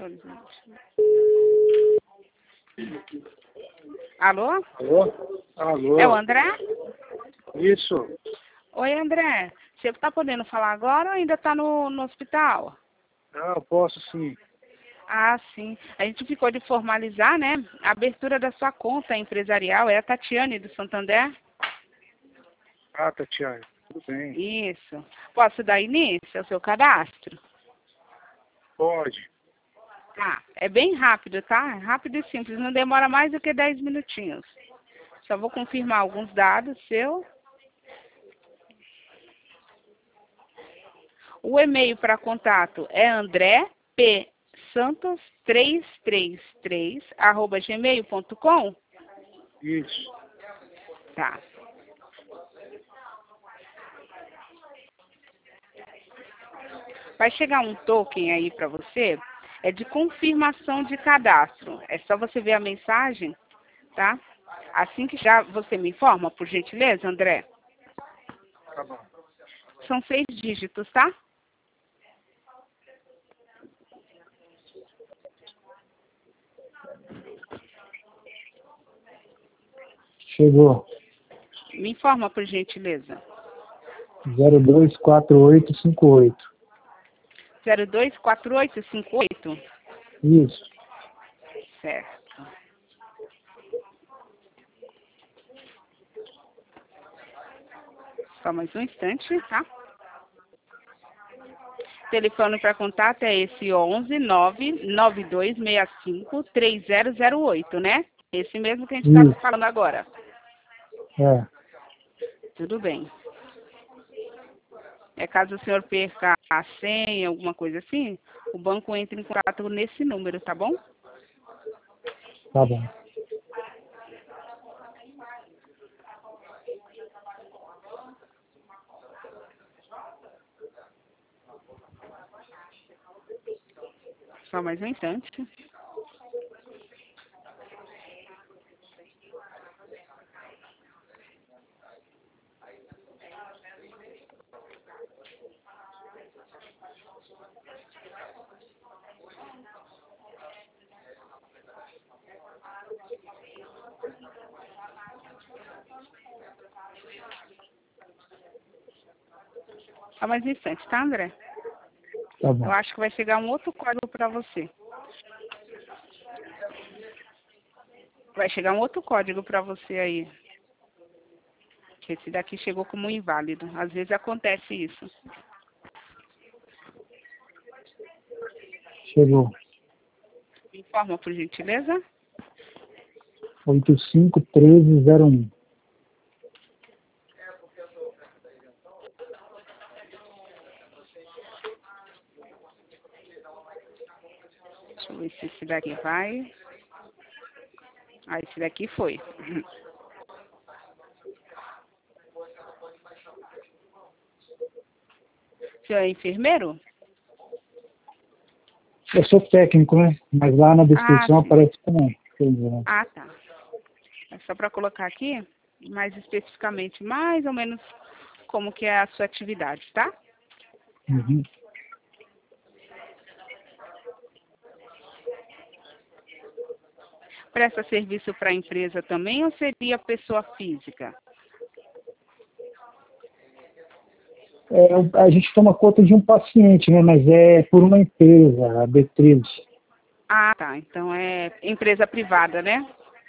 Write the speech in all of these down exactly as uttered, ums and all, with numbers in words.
Alô? Alô? Alô? É o André? Isso. Oi, André. Você está podendo falar agora ou ainda está no, no hospital? Ah, eu posso sim. Ah, sim. A gente ficou de formalizar, né? A abertura da sua conta empresarial. É a Tatiane do Santander? Ah, Tatiane, tudo bem. Isso. Posso dar início ao seu cadastro? Pode. Tá. É bem rápido, tá? É rápido e simples. Não demora mais do que dez minutinhos. Só vou confirmar alguns dados seu. O e-mail para contato é andré p santos três três três arroba gmail ponto com. Isso. Tá. Vai chegar um token aí para você, é de confirmação de cadastro. É só você ver a mensagem, tá? Assim que já você me informa, por gentileza, André. Tá bom. São seis dígitos, tá? Chegou. Me informa, por gentileza. zero dois quatro oito cinco oito. zero dois quatro oito cinco oito? Isso. Certo. Só mais um instante, tá? Telefone para contato é esse onze nove nove dois seis cinco três zero zero oito, né? Esse mesmo que a gente está falando agora. É. Tudo bem. É caso o senhor perca a senha, alguma coisa assim, o banco entra em contato nesse número, tá bom? Tá bom. Só mais um instante. Só mais um instante, tá, André? Tá bom. Eu acho que vai chegar um outro código para você. Vai chegar um outro código para você aí. Que esse daqui chegou como inválido. Às vezes acontece isso. Chegou. Me informa, por gentileza. oito cinco um três zero um. Deixa eu ver se esse daqui vai. Ah, esse daqui foi. O senhor é enfermeiro? Eu sou técnico, né? Mas lá na descrição Ah, aparece como enfermeiro. Ah, tá. É só para colocar aqui, mais especificamente, mais ou menos como que é a sua atividade, tá? Uhum. Presta serviço para a empresa também ou seria pessoa física? É, a gente toma conta de um paciente, né? Mas é por uma empresa, a Beatriz. Ah, tá. Então é empresa privada, né?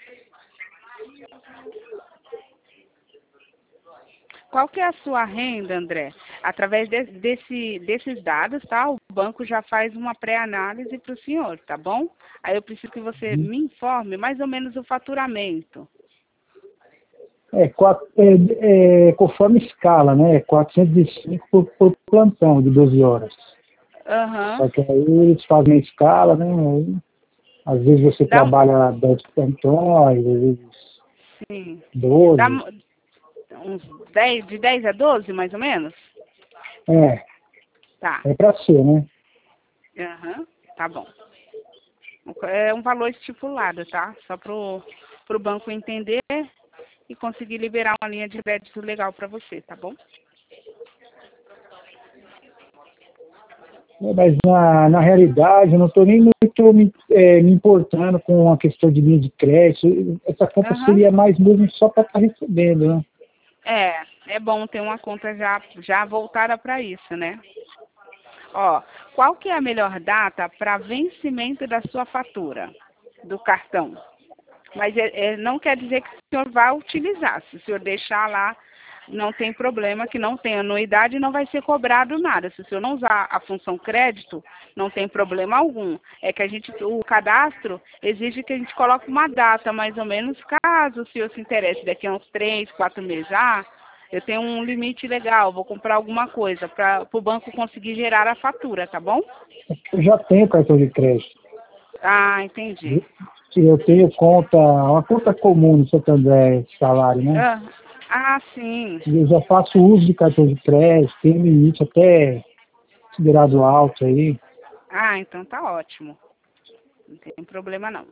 Qual que é a sua renda, André? Através de, desse, desses dados, tá? O banco já faz uma pré-análise para o senhor, tá bom? Aí eu preciso que você Uhum. me informe mais ou menos o faturamento. É, quatro, é, é, conforme escala, né? quatrocentos e cinco por, por plantão de doze horas. Aham. Só que aí eles fazem a escala, né? Aí, às vezes você Dá um- trabalha dez plantões, às vezes Sim. Dá doze. uns dez, de dez a doze, mais ou menos? É, Tá. é para ser, né? Aham. Tá bom. É um valor estipulado, tá? Só pro, pro banco entender e conseguir liberar uma linha de crédito legal para você, tá bom? É, mas na, na realidade eu não estou nem muito me, é, me importando com a questão de linha de crédito. Essa conta Aham. seria mais mesmo só para estar recebendo, né? É, é bom ter uma conta já, já voltada para isso, né? Ó, qual que é a melhor data para vencimento da sua fatura do cartão? Mas é, é, não quer dizer que o senhor vai utilizar. Se o senhor deixar lá, não tem problema, que não tem anuidade e não vai ser cobrado nada. Se o senhor não usar a função crédito, não tem problema algum. É que a gente, o cadastro exige que a gente coloque uma data, mais ou menos, caso o senhor se interesse daqui a uns três, quatro meses. Ah, eu tenho um limite legal, vou comprar alguma coisa para o banco conseguir gerar a fatura, tá bom? Eu já tenho cartão de crédito. Ah, entendi. Eu tenho conta, uma conta comum no Santander, salário, né? Ah, ah, sim. Eu já faço uso de cartão de crédito, tem limite até considerado alto aí. Ah, então tá ótimo. Não tem problema não.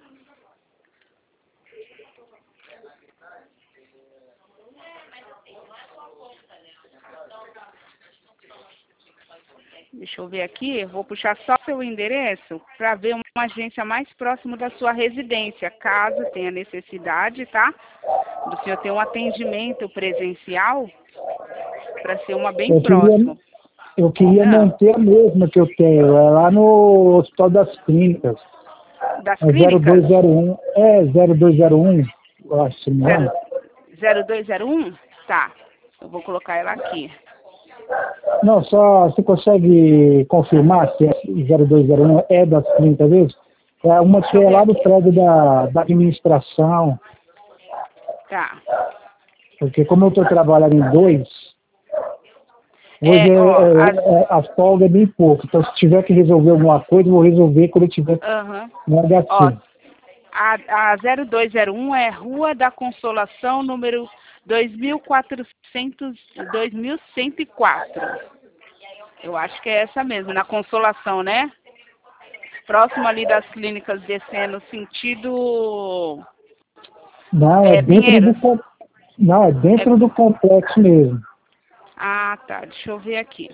Deixa eu ver aqui, eu vou puxar só seu endereço para ver uma agência mais próxima da sua residência, caso tenha necessidade, tá? Do senhor ter um atendimento presencial, para ser uma bem Eu queria, próximo. eu queria Ah, manter a mesma que eu tenho, é lá no Hospital das Clínicas. das É clínicas? zero dois zero um, é zero dois zero um, eu acho, se não me engano. zero dois zero um? Tá, eu vou colocar ela aqui. Não, só você consegue confirmar se é zero dois zero um é das clínicas mesmo? É uma Deixa que eu é ver lá do aqui. prédio da, da administração, Tá. porque como eu estou trabalhando em dois, hoje É, é, ó, é, as... é, a folga é bem pouco. Então, se tiver que resolver alguma coisa, eu vou resolver quando eu tiver Aham. no Ó, H C. a, a zero dois zero um é Rua da Consolação, número dois mil quatrocentos, dois mil cento e quatro. Eu acho que é essa mesmo, na Consolação, né? Próximo ali das clínicas, descendo sentido Não, é é, dentro do, Pinheiros. com- não, é É... dentro do complexo mesmo. Ah, tá. Deixa eu ver aqui.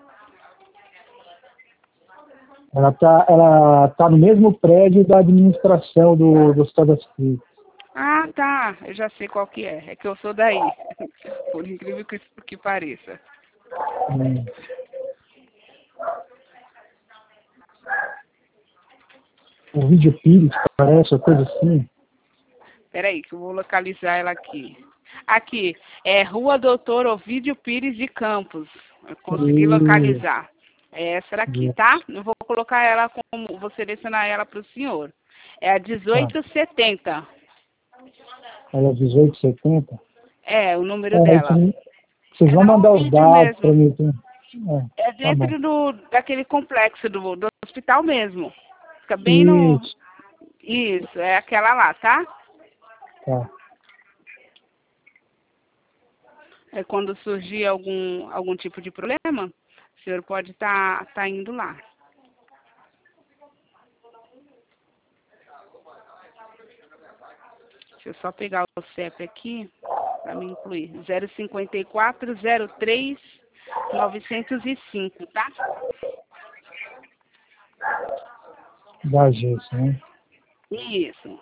Ela tá, ela tá no mesmo prédio da administração do, do Hospital das Clínicas. Ah, tá. Eu já sei qual que é. É que eu sou daí. Por incrível que, que pareça. Hum. O Vídeo Pires, parece, uma coisa assim. Peraí, que eu vou localizar ela aqui. Aqui, é Rua Doutor Ovídio Pires de Campos. Eu consegui E, localizar. É essa daqui, e, tá? Eu vou colocar ela como, vou selecionar ela para o senhor. É a tá. dezoito setenta. Ela é dezoito e setenta. É, o número É, dela. isso, vocês É vão na mandar os Ovídio dados para mesmo. mim. Tá? É É, tá bom. dentro do, daquele complexo do, do hospital mesmo. Fica bem no... Isso, Isso, é aquela lá, tá? tá. É quando surgir algum, algum tipo de problema, o senhor pode estar tá, tá indo lá. Deixa eu só pegar o C E P aqui para me incluir. zero cinquenta e quatro, zero três, novecentos e cinco, tá? Da agência, né? Isso.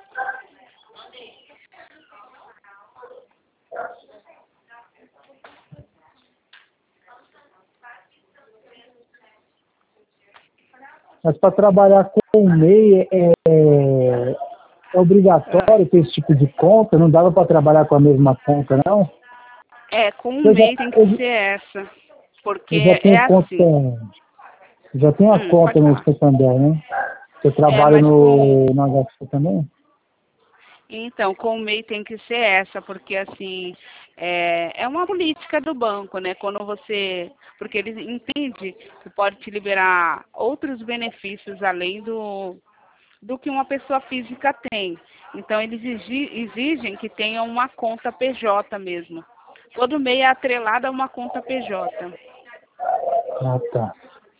Mas para trabalhar com o M E I é, é, é Ah, obrigatório ter esse tipo de conta? Não dava para trabalhar com a mesma conta, não? é, com o Eu já, M E I tem que eu, ser essa. Porque eu já é tenho conta, assim. eu já tenho a Hum, conta pode no falar. Santander, né? Eu É, trabalho mas com... no, no H C também. Então, com o M E I tem que ser essa, porque assim, é, é uma política do banco, né? Quando você, porque eles entendem que pode te liberar outros benefícios além do, do que uma pessoa física tem. Então, eles exi- exigem que tenha uma conta P J mesmo. Todo M E I é atrelado a uma conta P J. Ah, tá.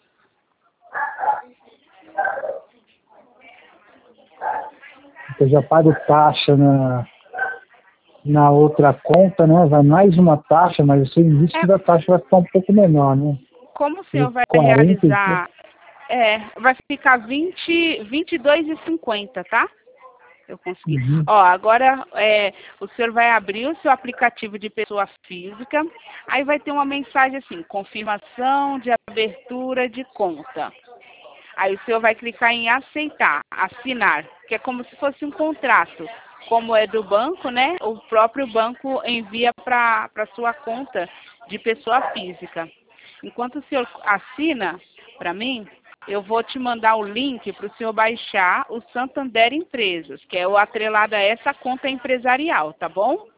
Eu já pago taxa na, na outra conta, né? Vai mais uma taxa, mas você existe É, que a taxa vai ficar um pouco menor, né? como o De senhor vai quarenta e pouco. realizar É, vai ficar vinte, vinte e dois e cinquenta, tá? Eu consegui. Uhum. Ó, agora é, o senhor vai abrir o seu aplicativo de pessoa física, aí vai ter uma mensagem assim, confirmação de abertura de conta. Aí o senhor vai clicar em aceitar, assinar, que é como se fosse um contrato. Como é do banco, né? O próprio banco envia para a sua conta de pessoa física. Enquanto o senhor assina para mim, eu vou te mandar o link para o senhor baixar o Santander Empresas, que é o atrelado a essa conta empresarial, tá bom?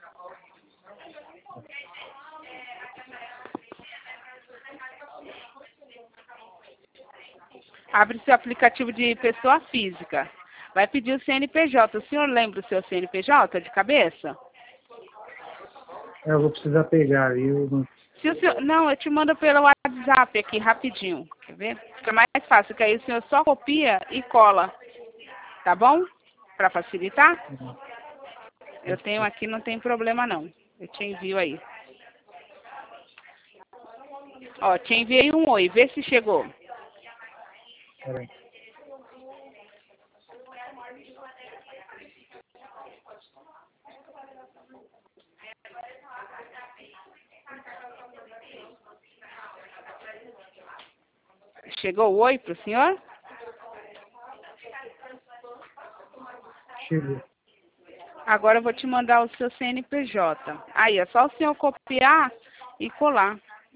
Abre seu aplicativo de pessoa física. Vai pedir o C N P J. O senhor lembra o seu C N P J de cabeça? Eu vou precisar pegar, viu? Se o senhor... Não, eu te mando pelo WhatsApp aqui, rapidinho. Quer ver? Fica mais fácil, que aí o senhor só copia e cola. Tá bom? Para facilitar? Eu tenho aqui, não tem problema não. Eu te envio aí. Ó, te enviei um oi. Vê se chegou. Peraí. Chegou o oi pro senhor? Chegou. Agora eu vou te mandar o seu C N P J. Aí, é só o senhor copiar e colar.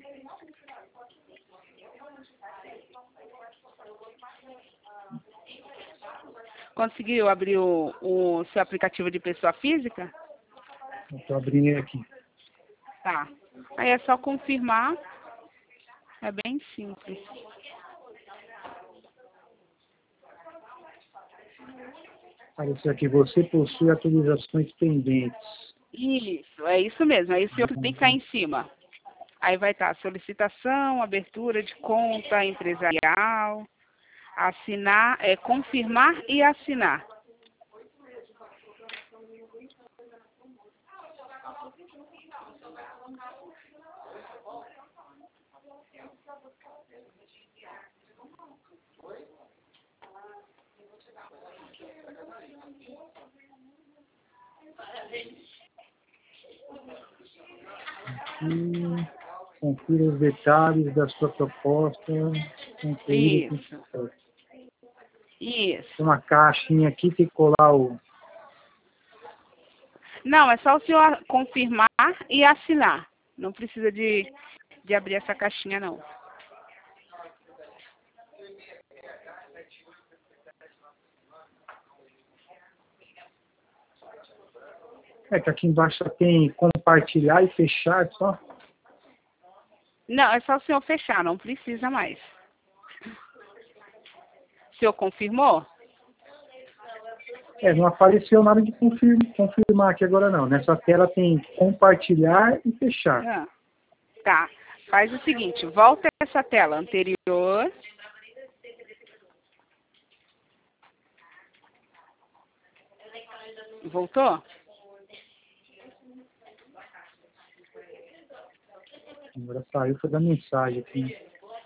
Conseguiu abrir o, o seu aplicativo de pessoa física? Eu tô abrindo ele aqui. Tá. Aí é só confirmar. É bem simples. Apareceu aqui, você possui atualizações pendentes. Isso, é isso mesmo. Aí o senhor clica em cima. Aí vai estar solicitação, abertura de conta empresarial, assinar, é, confirmar e assinar. Aqui, confira os detalhes da sua proposta. Concluída. Isso, isso. Tem uma caixinha aqui, tem que colar o... Não, é só o senhor confirmar e assinar. Não precisa de, de abrir essa caixinha, não. É que aqui embaixo só tem compartilhar e fechar só. Não, é só o senhor fechar, não precisa mais. O senhor confirmou? É, não apareceu nada de confirma, confirmar aqui agora não. Nessa tela tem compartilhar e fechar. Ah, tá. Faz o seguinte, volta essa tela anterior. Voltou? Agora saiu foi da mensagem aqui.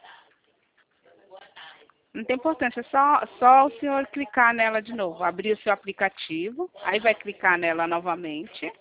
Não tem importância, é só, só o senhor clicar nela de novo. Abrir o seu aplicativo, aí vai clicar nela novamente.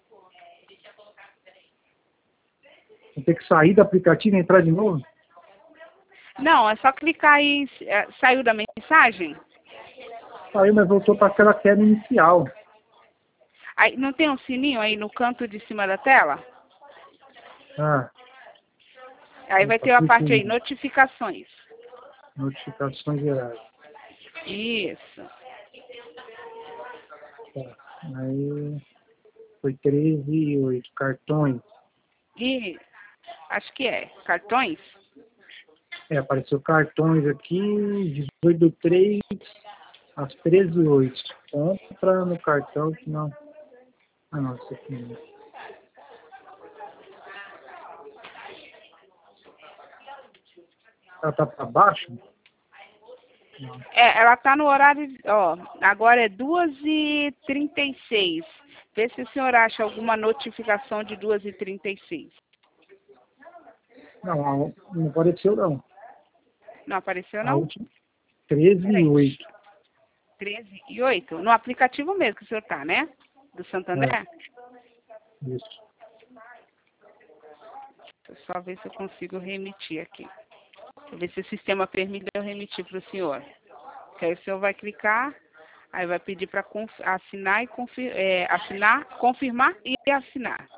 Vou ter que sair do aplicativo e entrar de novo? Não, é só clicar aí. é, Saiu da mensagem? Saiu, mas voltou para aquela tela inicial. Aí, não tem um sininho aí no canto de cima da tela? Ah, Aí vai Opa, ter a parte aí, cliquei. notificações. Notificações gerais. Isso. Tá. Aí foi treze e oito. Cartões. E acho que é. Cartões? É, apareceu cartões aqui, dezoito do três às treze e oito. Compra no cartão que não. Ah não, isso aqui não. Ela tá para baixo? Não. É, ela tá no horário, ó, agora é duas e trinta e seis. Vê se o senhor acha alguma notificação de duas e trinta e seis. Não, não apareceu não. Não apareceu, A não? última, treze e oito. treze e oito? No aplicativo mesmo que o senhor tá, né? Do Santander? É. Isso. Deixa eu só ver se eu consigo remitir aqui. Ver se o sistema permite eu remitir para o senhor. Que aí o senhor vai clicar, aí vai pedir para assinar e confir, é, assinar, confirmar e assinar.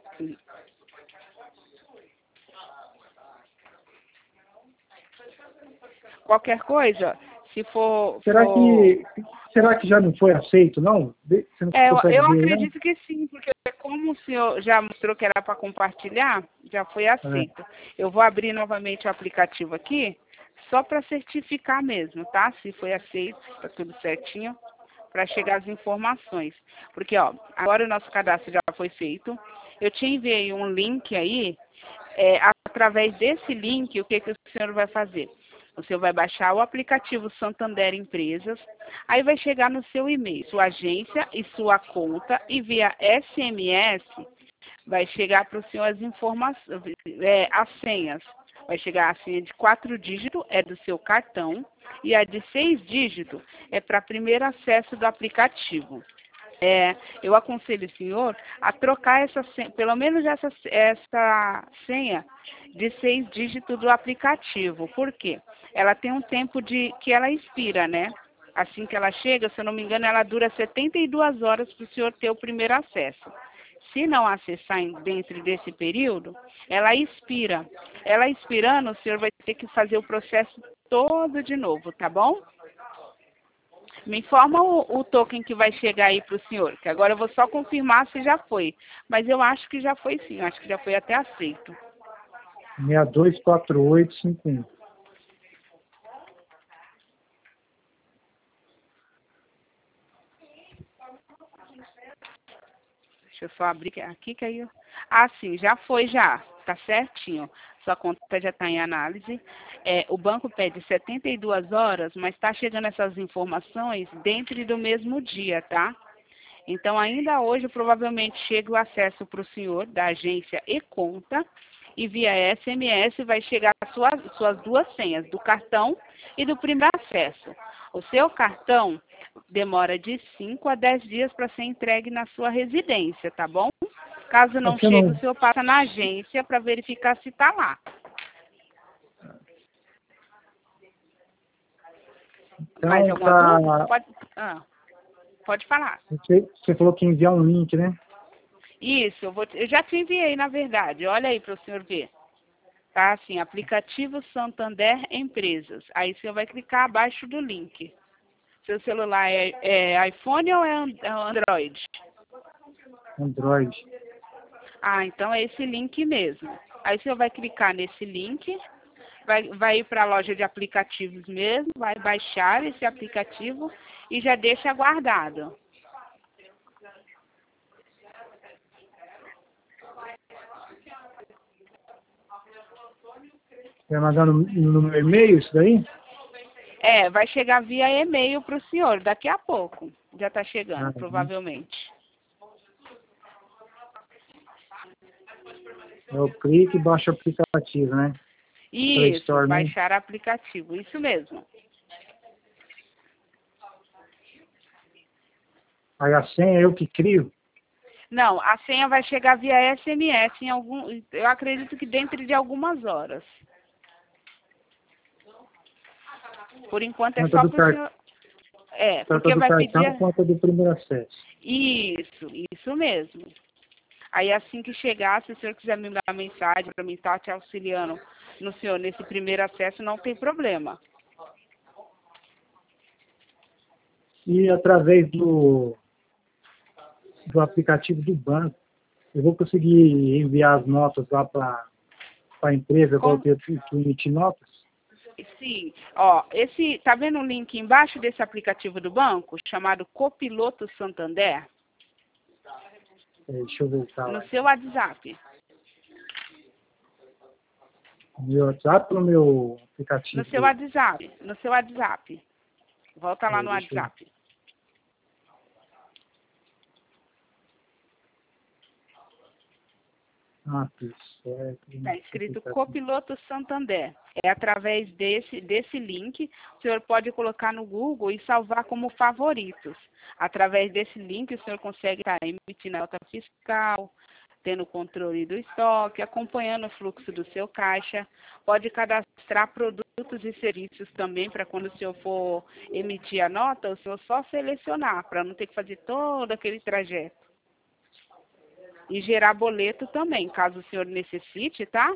Qualquer coisa, se for... Será for... que será que já não foi aceito, não? Você não É, eu, consegue eu ver, não? acredito que sim, porque como o senhor já mostrou que era para compartilhar, já foi aceito. É. Eu vou abrir novamente o aplicativo aqui, só para certificar mesmo, tá? Se foi aceito, está tudo certinho, para chegar as informações. Porque, ó, agora o nosso cadastro já foi feito. Eu te enviei um link aí, é, através desse link, o que, que o senhor vai fazer? O senhor vai baixar o aplicativo Santander Empresas, aí vai chegar no seu e-mail, sua agência e sua conta, e via S M S vai chegar para o senhor as informações, é, as senhas. Vai chegar a senha de quatro dígitos, é do seu cartão, e a de seis dígitos é para primeiro acesso do aplicativo. É, eu aconselho o senhor a trocar essa senha, pelo menos essa, essa senha de seis dígitos do aplicativo. Por quê? Ela tem um tempo de que ela expira, né? Assim que ela chega, se eu não me engano, ela dura setenta e duas horas para o senhor ter o primeiro acesso. Se não acessar dentro desse período, ela expira. Ela expirando, o senhor vai ter que fazer o processo todo de novo, tá bom? Me informa o, o token que vai chegar aí para o senhor, que agora eu vou só confirmar se já foi. Mas eu acho que já foi sim, acho que já foi até aceito. seis dois quatro oito cinco um. Deixa eu só abrir aqui que aí eu... Ah, sim, já foi já, tá certinho. Sua conta já está em análise. É, o banco pede setenta e duas horas, mas está chegando essas informações dentro do mesmo dia, tá? Então, ainda hoje, provavelmente, chega o acesso para o senhor da agência e conta, e via S M S vai chegar as suas, suas duas senhas, do cartão e do primeiro acesso. O seu cartão demora de cinco a dez dias para ser entregue na sua residência, tá bom? Caso não Você chegue, o não, senhor passa na agência para verificar se está lá. Mais então, alguma dúvida? tá, Pode, ah, pode falar. você, você falou que ia enviar um link, né? Isso, eu, vou, eu já te enviei, na verdade. Olha aí para o senhor ver. Tá assim, aplicativo Santander Empresas. Aí você vai clicar abaixo do link. Seu celular é, é iPhone ou é Android? Android. Ah, então é esse link mesmo. Aí você vai clicar nesse link, vai, vai ir para a loja de aplicativos mesmo, vai baixar esse aplicativo e já deixa guardado. Vai mandar no, no meu e-mail isso daí? É, vai chegar via e-mail para o senhor, daqui a pouco. Já está chegando, Ah, provavelmente. eu clico e baixo o aplicativo, né? Play Isso, Store, né? baixar aplicativo, isso mesmo. Aí a senha eu que crio. Não, a senha vai chegar via S M S em algum, eu acredito que dentro de algumas horas. Por enquanto é Tanto só do, para o car... senhor. É, tanto porque do vai cartão pedir. quanto do primeiro acesso. Isso, isso mesmo. Aí assim que chegar, se o senhor quiser me mandar mensagem para mim estar te auxiliando no senhor nesse primeiro acesso, não tem problema. E através do, do aplicativo do banco, eu vou conseguir enviar as notas lá para a empresa, para eu Com, ter que emitir notas? sim, ó, esse, tá vendo o link embaixo desse aplicativo do banco, chamado Copiloto Santander? É, deixa eu voltar No lá. seu WhatsApp. No meu WhatsApp ou no meu No aplicativo seu dele? WhatsApp. No seu WhatsApp. Volta lá É, no deixa eu... WhatsApp. Ah, tudo certo. Está escrito Copiloto Santander. É através desse, desse link, o senhor pode colocar no Google e salvar como favoritos. Através desse link, o senhor consegue estar emitindo a nota fiscal, tendo controle do estoque, acompanhando o fluxo do seu caixa. Pode cadastrar produtos e serviços também, para quando o senhor for emitir a nota, o senhor só selecionar, para não ter que fazer todo aquele trajeto. E gerar boleto também, caso o senhor necessite, tá?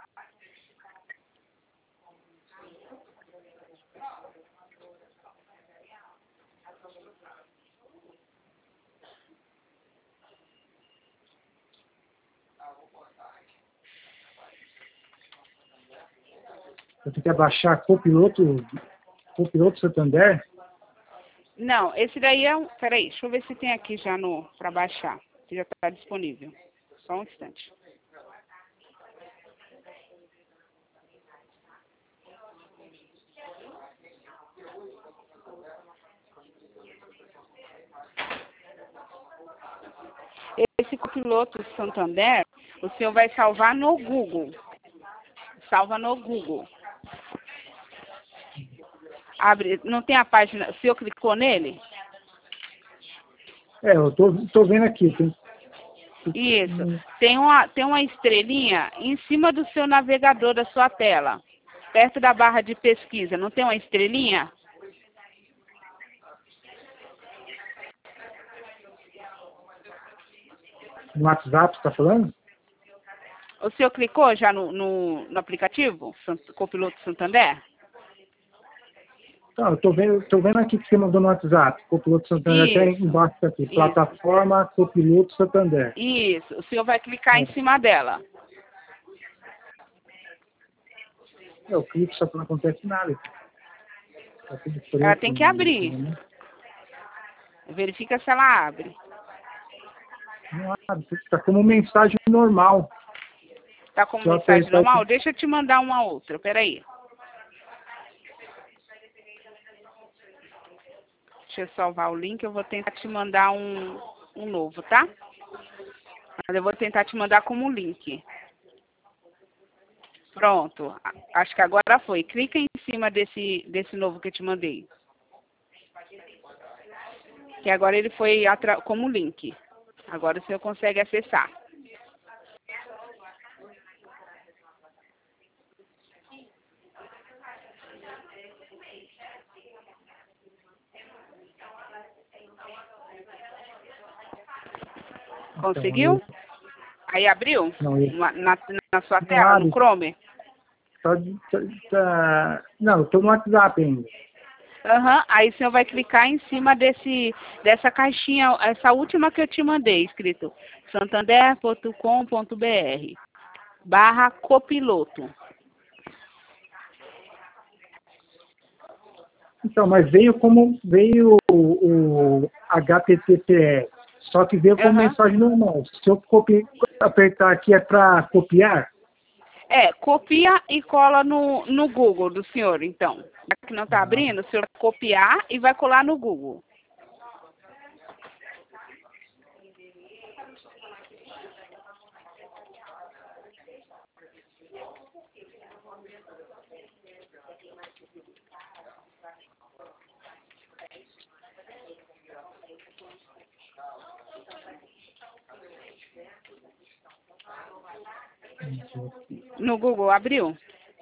Eu tenho que abaixar Copiloto, Copiloto Santander? Não, esse daí é um... Peraí, deixa eu ver se tem aqui já no para baixar. Se já está disponível. Só um instante. Esse Copiloto Santander, o senhor vai salvar no Google. Salva no Google. Abre, não tem a página, o senhor clicou nele? É, eu tô, tô vendo aqui. Tem... Isso. Tem uma, tem uma estrelinha em cima do seu navegador da sua tela. Perto da barra de pesquisa. Não tem uma estrelinha? No WhatsApp, você está falando? O senhor clicou já no, no, no aplicativo, Copiloto Santander? Não, eu tô vendo, tô vendo aqui que você mandou no WhatsApp. Copiloto Santander, Isso. até embaixo tá aqui. Isso. Plataforma Copiloto Santander. Isso. O senhor vai clicar É. em cima dela. Eu clico, só que não acontece nada. Tá tudo preto, Ela tem que abrir. né? Verifica se ela abre. Não abre, tá como mensagem normal. Tá como Só mensagem apertar normal? aqui. Deixa eu te mandar uma outra. Peraí. Deixa eu salvar o link. Eu vou tentar te mandar um, um novo, tá? Mas eu vou tentar te mandar como link. Pronto. Acho que agora foi. Clica em cima desse, desse novo que eu te mandei. Que agora ele foi atra- como link. Agora o senhor consegue acessar. Conseguiu? Então, Aí abriu? Não, eu- Na, na, na sua tela, abre. no Chrome? tá, tá, tá... Não, eu tô no WhatsApp ainda. Aham, aí o senhor vai clicar em cima desse, dessa caixinha, essa última que eu te mandei, escrito santander ponto com ponto br, barra copiloto. Então, mas veio como veio o, o H T T P S, só que veio como Aham. mensagem normal. Se eu copi, apertar aqui é para copiar? É, copia e cola no, no Google do senhor, então. Já que não está Ah. abrindo, o senhor vai copiar e vai colar no Google. No Google, abriu?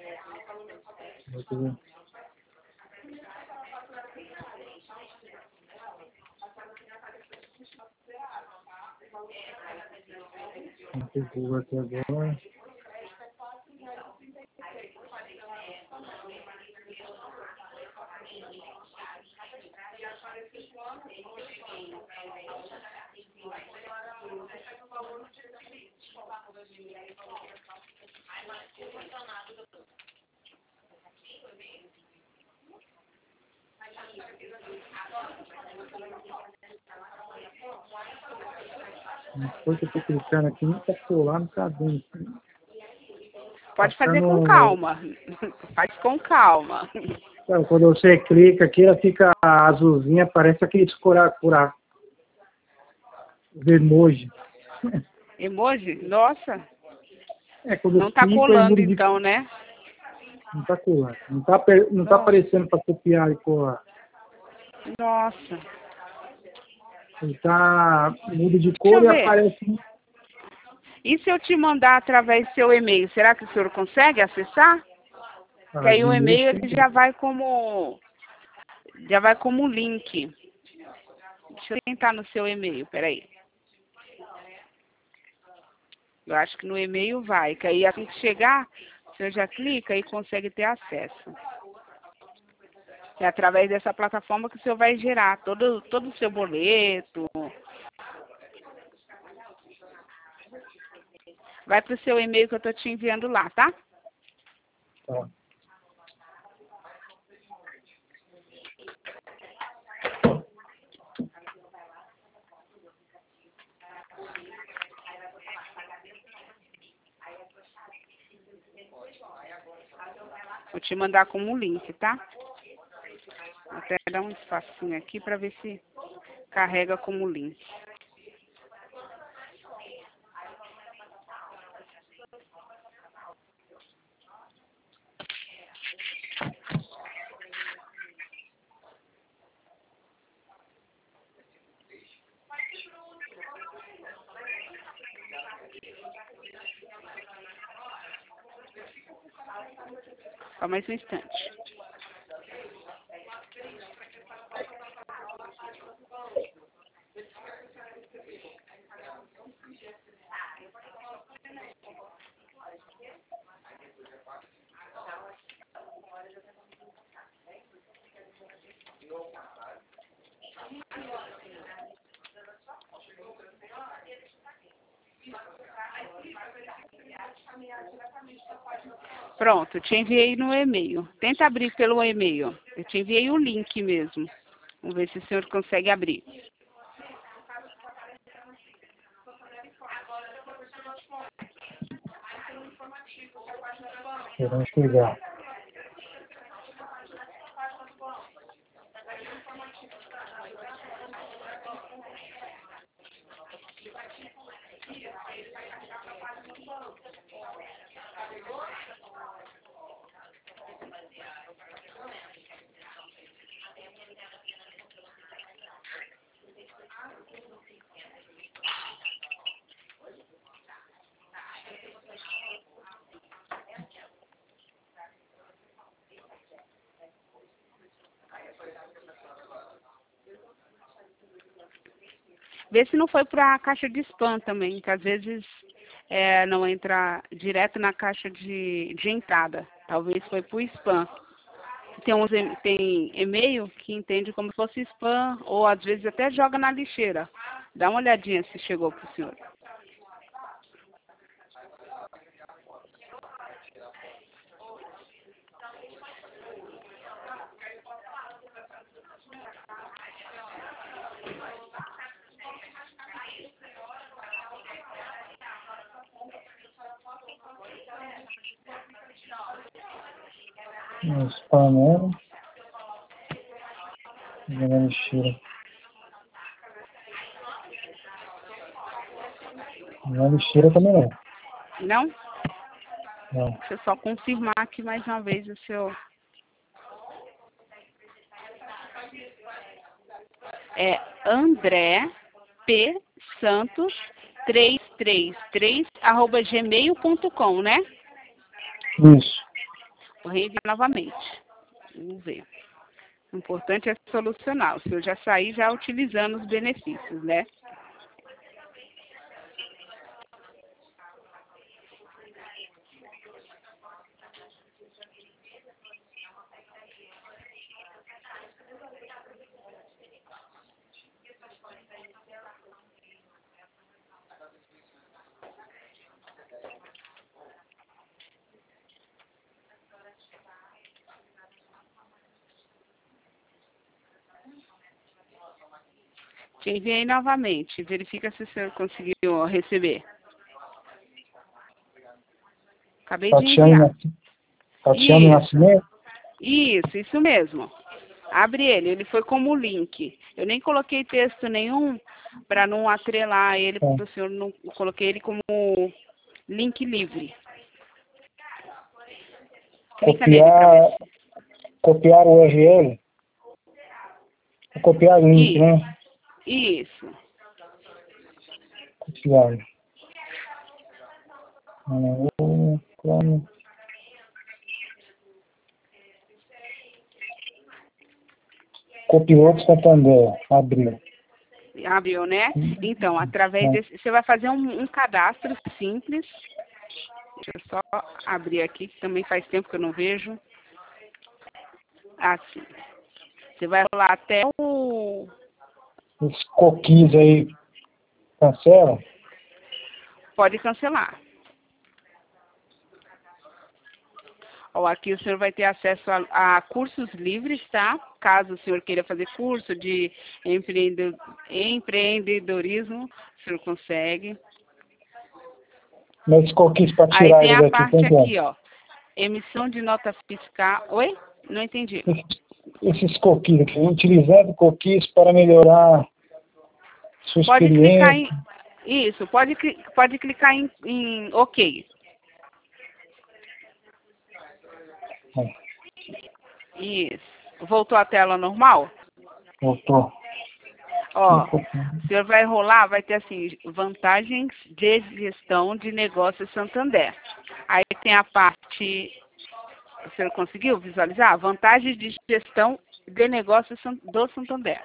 Não tem Google aqui agora. Depois que eu tô clicando aqui, não tá colar, não tá vendo. Pode Tá fazer com no- calma. Faz com calma. Então, quando você clica aqui, ela fica azulzinha, parece aquele cura, cura, vermelho. Emoji? Nossa. É, quando Não está clico, aí colando muda de... então, né? Não tá colando. Não tá, per- não tá Não. aparecendo para copiar e colar. Nossa. Ele tá muda de Deixa cor eu e ver. aparece. E se eu te mandar através do seu e-mail, será que o senhor consegue acessar? Que Ah, aí de o e-mail, e-mail acho ele que já vai como já vai como link. Deixa eu tentar no seu e-mail, peraí. Eu acho que no e-mail vai, que aí assim que chegar, o senhor já clica e consegue ter acesso. É através dessa plataforma que o senhor vai gerar todo, todo o seu boleto. Vai para o seu e-mail que eu estou te enviando lá, tá? tá. Vou te mandar como link, tá? Vou até dar um espacinho aqui para ver se carrega como link. Só mais um instante. Pronto, eu te enviei no e-mail. Tenta abrir pelo e-mail. Eu te enviei o link mesmo. Vamos ver se o senhor consegue abrir. Esperando chegar. Vê se não foi para a caixa de spam também, que às vezes é, não entra direto na caixa de, de entrada. Talvez foi para o spam. Tem, uns, e- tem e-mail que entende como se fosse spam, ou às vezes até joga na lixeira. Dá uma olhadinha se chegou para o senhor. No spam mesmo. Na lixeira. Na lixeira também não. Não? Não. Deixa eu só confirmar aqui mais uma vez o seu... É André P. Santos trezentos e trinta e três arroba gmail ponto com, né? Isso. Vou reenviar novamente. Vamos ver. O importante é solucionar. O senhor já sair já utilizando os benefícios, né? Te enviei novamente. Verifica se o senhor conseguiu receber. Acabei de Tatiane, enviar. Nasci- Tatiane Isso. Nascimento? Isso, isso mesmo. Abre ele, ele foi como link. Eu nem coloquei texto nenhum para não atrelar ele, Tá. para o senhor não eu coloquei ele como link livre. Clica nele para ver. Copiar, copiar o U R L. Copiar o link, Isso. né? Isso. Copiar. Ah, claro. Copiou do Santander, abriu. Abriu, né? Então, através desse, você vai fazer um, um cadastro simples. Deixa eu só abrir aqui, que também faz tempo que eu não vejo. Assim. Você vai rolar até o... Os coquis aí, cancela? Pode cancelar. Ó, aqui o senhor vai ter acesso a, a cursos livres, tá? Caso o senhor queira fazer curso de empreende, empreendedorismo, o senhor consegue. Mas coquis para Aí tirar tem ele a daqui, parte tem como? aqui, ó. Emissão de nota fiscal. Oi? Não entendi. Esses, esses coquis aqui, utilizando coquis para melhorar sua Pode clicar experiência. em... Isso, pode, cli- pode clicar em, em OK. Isso. Voltou à tela normal? Voltou. Ó, o senhor vai rolar, vai ter assim, vantagens de gestão de negócios Santander. Aí tem a parte, o senhor conseguiu visualizar? Vantagens de gestão de negócios San- do Santander.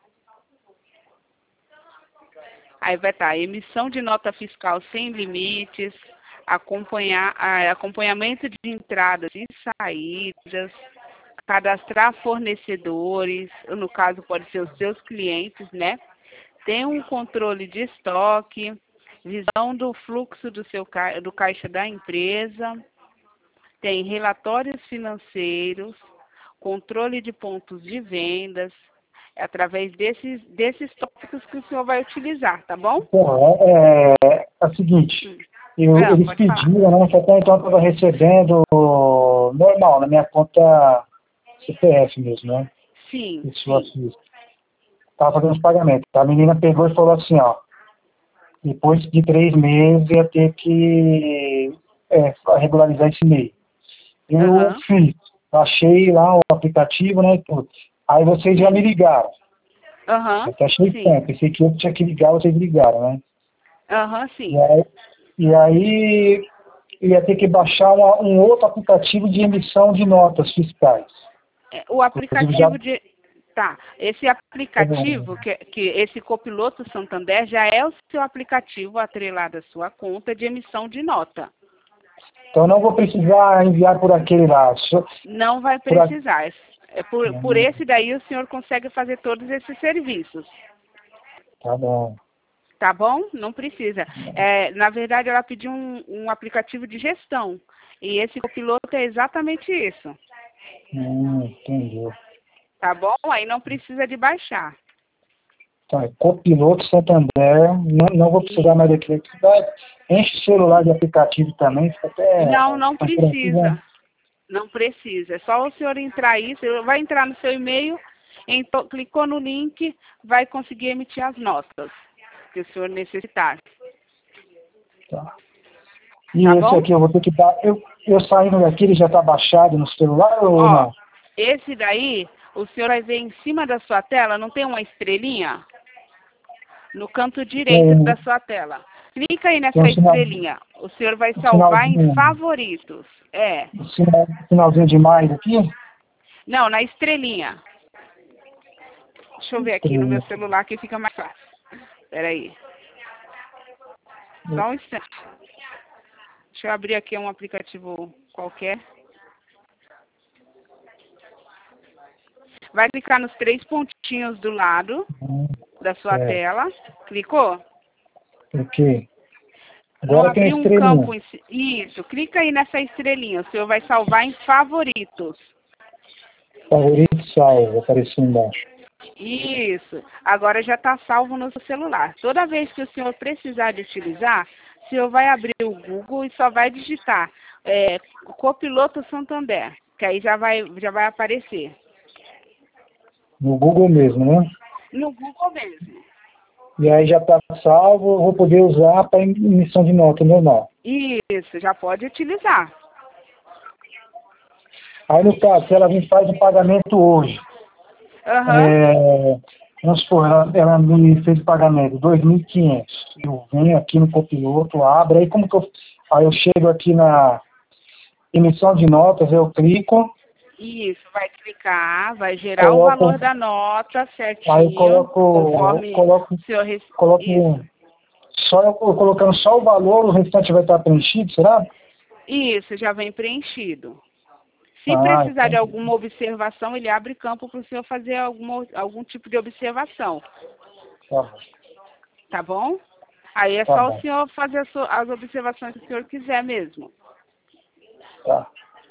Aí vai estar emissão de nota fiscal sem limites, acompanhar, ah, acompanhamento de entradas e saídas, cadastrar fornecedores, no caso pode ser os seus clientes, né? Tem um controle de estoque, visão do fluxo do seu ca- do caixa da empresa, tem relatórios financeiros, controle de pontos de vendas, é através desses, desses tópicos que o senhor vai utilizar, tá bom? Bom, é, é, é o seguinte, Hum. eu, Não, eles pode falar. pediram, né, que até então eu estava recebendo normal, na minha conta C P F mesmo, né? Sim, Isso eu sim. fiz. Estava fazendo os pagamentos. A menina pegou e falou assim, ó, depois de três meses ia ter que é, regularizar esse e-mail. Eu Aham, fiz, achei lá o aplicativo, né, e tudo. Aí vocês já me sim. ligaram. Aham, Até achei sim. estranho, pensei que eu tinha que ligar, vocês ligaram, né? Aham, E sim. aí, e aí ia ter que baixar uma, um outro aplicativo de emissão de notas fiscais. É, o Inclusive já aplicativo de... Tá, esse aplicativo, que, que esse Copiloto Santander já é o seu aplicativo atrelado à sua conta de emissão de nota. então eu não vou precisar enviar por aquele lá. Só, Não vai por a... precisar. É por, por esse daí o senhor consegue fazer todos esses serviços. Tá bom. Tá bom? Não precisa. É, na verdade, ela pediu um, um aplicativo de gestão. E esse copiloto é exatamente isso. Hum, entendi. Tá bom? Aí não precisa de baixar. Tá, é Copiloto Santander, não, não vou precisar mais daquele. Enche o celular de aplicativo também, fica Não, até não cansativo, né? precisa. Não precisa. É só o senhor entrar aí. Você vai entrar no seu e-mail, entrou, clicou no link, vai conseguir emitir as notas que o senhor necessitar. Tá. E Tá esse bom? aqui eu vou ter que dar. Eu, eu saindo daqui, ele já está baixado no celular ou Ó, não? esse daí, o senhor vai ver em cima da sua tela, não tem uma estrelinha? No canto direito Tem, da sua tela. Clica aí tem nessa um, sinal, estrelinha. O senhor vai um salvar em sinalzinho, favoritos. É. um sinal, sinalzinho de mais aqui. Não, na estrelinha. Deixa eu ver aqui no meu Estrelinha. celular que fica mais fácil. Espera aí. Só um instante. Deixa eu abrir aqui um aplicativo qualquer. Vai clicar nos três pontinhos do lado Hum, da sua certo. tela. Clicou? Ok. Não Agora tem a abriu um campo estrelinha. em ci- Isso, clica aí nessa estrelinha. O senhor vai salvar em favoritos. Favorito salvo, apareceu embaixo. Isso. Agora já está salvo no seu celular. Toda vez que o senhor precisar de utilizar, o senhor vai abrir o Google e só vai digitar é, Copiloto Santander, que aí já vai, já vai aparecer. No Google mesmo, né? No Google mesmo. E aí já está salvo, eu vou poder usar para emissão de nota normal. Isso, já pode utilizar. Aí, no caso, se ela vir faz o pagamento hoje, Aham. é, vamos supor, ela, ela me fez o pagamento, dois mil e quinhentos. Eu venho aqui no copiloto, abro, aí como que eu... Aí eu chego aqui na emissão de notas, eu clico... Isso, vai clicar, vai gerar Coloco, o valor da nota certinho, aí eu coloco, conforme coloco, o senhor... Rec... coloco Isso. só eu colocando só o valor, o restante vai estar preenchido, será? Isso, já vem preenchido. Se Ah, precisar então, de alguma observação, ele abre campo para o senhor fazer alguma, algum tipo de observação, tá bom, tá bom? Aí é tá só o bom, senhor fazer as, su- as observações que o senhor quiser mesmo. tá,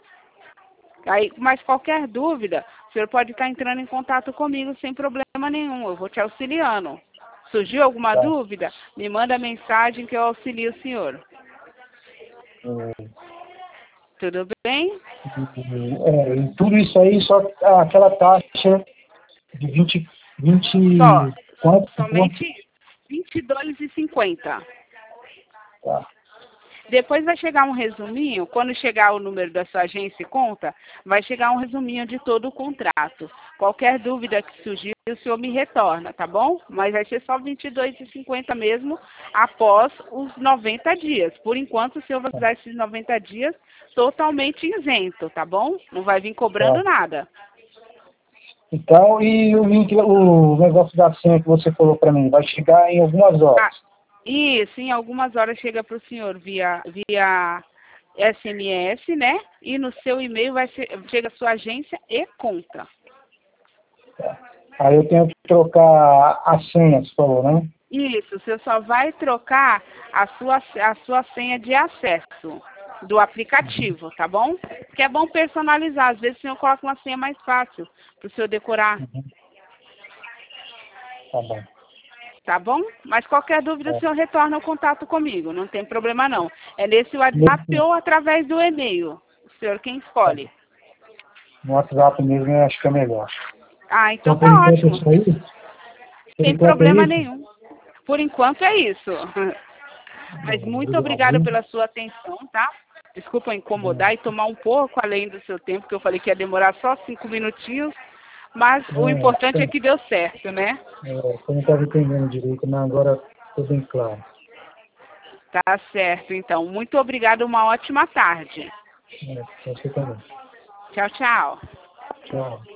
Aí, mas qualquer dúvida, o senhor pode estar entrando em contato comigo sem problema nenhum, eu vou te auxiliando. Surgiu alguma tá. dúvida? Me manda mensagem que eu auxilio o senhor. É, Tudo bem? é, e tudo isso aí, só aquela taxa de vinte, Só, vinte quanto? somente vinte e dois e cinquenta. Tá, Depois vai chegar um resuminho, quando chegar o número da sua agência e conta, vai chegar um resuminho de todo o contrato. Qualquer dúvida que surgir, o senhor me retorna, tá bom? Mas vai ser só vinte e dois e cinquenta mesmo, após os noventa dias. Por enquanto, o senhor vai usar esses noventa dias totalmente isento, tá bom? Não vai vir cobrando tá. nada. Então, e o link, o negócio da senha que você falou para mim, vai chegar em algumas Ah, horas. isso, em algumas horas chega para o senhor via, via S M S, né? E no seu e-mail vai ser, chega a sua agência e conta. Tá. Aí eu tenho que trocar a senha, você falou, né? Isso, você só vai trocar a sua, a sua senha de acesso do aplicativo, tá bom? Que é bom personalizar. Às vezes o senhor coloca uma senha mais fácil para o senhor decorar, Uhum. Tá bom. tá bom? Mas qualquer dúvida o É. senhor retorna o contato comigo, não tem problema não. É nesse WhatsApp Nesse- ou através do e-mail. O senhor quem tá escolhe. bom. No WhatsApp mesmo eu acho que é melhor. Ah, então Então, tá por enquanto é ótimo. isso aí? Por Sem enquanto é problema isso? nenhum. Por enquanto é isso. Mas Bom, muito obrigado, obrigada viu? pela sua atenção, tá? Desculpa incomodar Bom, e tomar um pouco além do seu tempo, que eu falei que ia demorar só cinco minutinhos, mas o não, acho que importante é que deu certo, né? é, eu não estava entendendo direito, mas agora estou bem claro. Tá certo, então. Muito obrigada, uma ótima tarde. É, você também. Tchau, tchau. Tchau.